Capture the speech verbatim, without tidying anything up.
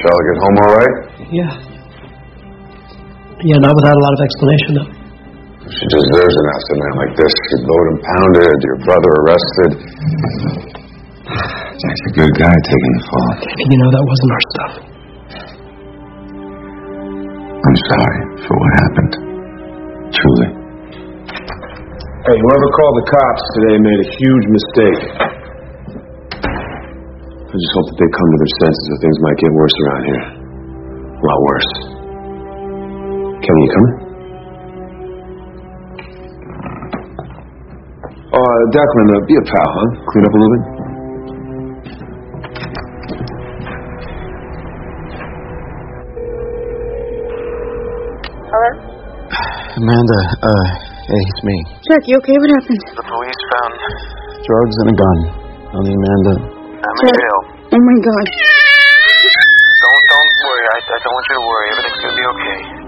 Michelle get home all right? Yeah. Yeah, not without a lot of explanation, though. She deserves an afternoon like this. She blowed and pounded, your brother arrested. Jack's a good guy taking the fall. David, you know that wasn't our stuff. I'm sorry for what happened. Truly. Hey, whoever called the cops today made a huge mistake. I just hope that they come to their senses or things might get worse around here. A lot worse. Kevin, you coming? Uh, Declan, uh, be a pal, huh? Clean up a little bit. Hello? Amanda, uh, hey, it's me. Jack, you okay? What happened? The police found drugs and a gun on the Amanda. I'm in jail. Oh my God. Don't, don't worry. I, I don't want you to worry. Everything's gonna be okay.